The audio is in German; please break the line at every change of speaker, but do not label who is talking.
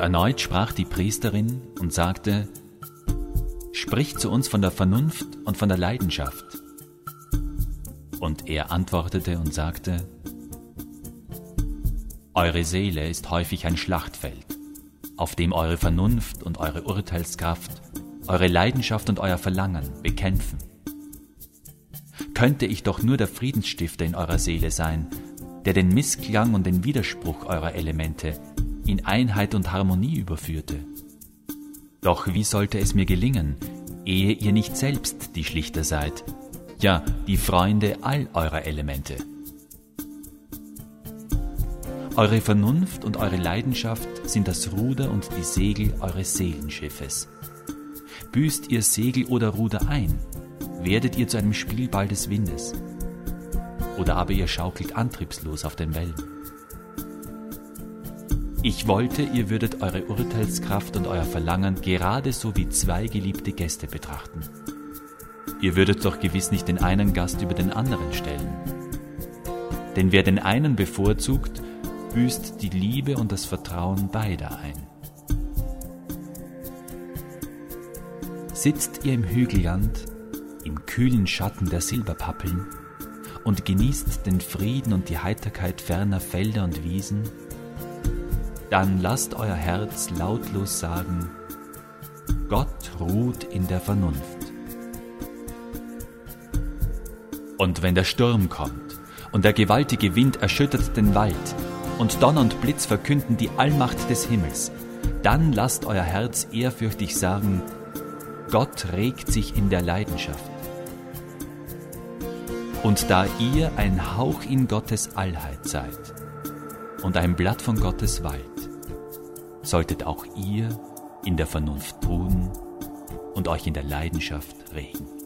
erneut sprach die Priesterin und sagte: Sprich zu uns von der Vernunft und von der Leidenschaft. Und er antwortete und sagte: Eure Seele ist häufig ein Schlachtfeld, auf dem eure Vernunft und eure Urteilskraft, eure Leidenschaft und euer Verlangen bekämpfen. Könnte ich doch nur der Friedensstifter in eurer Seele sein, der den Missklang und den Widerspruch eurer Elemente in Einheit und Harmonie überführte. Doch wie sollte es mir gelingen, ehe ihr nicht selbst die Schlichter seid, ja, die Freunde all eurer Elemente? Eure Vernunft und eure Leidenschaft sind das Ruder und die Segel eures Seelenschiffes. Büßt ihr Segel oder Ruder ein, werdet ihr zu einem Spielball des Windes. Oder aber ihr schaukelt antriebslos auf den Wellen. Ich wollte, ihr würdet eure Urteilskraft und euer Verlangen gerade so wie zwei geliebte Gäste betrachten. Ihr würdet doch gewiss nicht den einen Gast über den anderen stellen. Denn wer den einen bevorzugt, büßt die Liebe und das Vertrauen beider ein. Sitzt ihr im Hügelland, im kühlen Schatten der Silberpappeln und genießt den Frieden und die Heiterkeit ferner Felder und Wiesen, dann lasst euer Herz lautlos sagen: Gott ruht in der Vernunft. Und wenn der Sturm kommt und der gewaltige Wind erschüttert den Wald und Donner und Blitz verkünden die Allmacht des Himmels, dann lasst euer Herz ehrfürchtig sagen: Gott regt sich in der Leidenschaft. Und da ihr ein Hauch in Gottes Allheit seid und ein Blatt von Gottes Wald, solltet auch ihr in der Vernunft ruhen und euch in der Leidenschaft regen.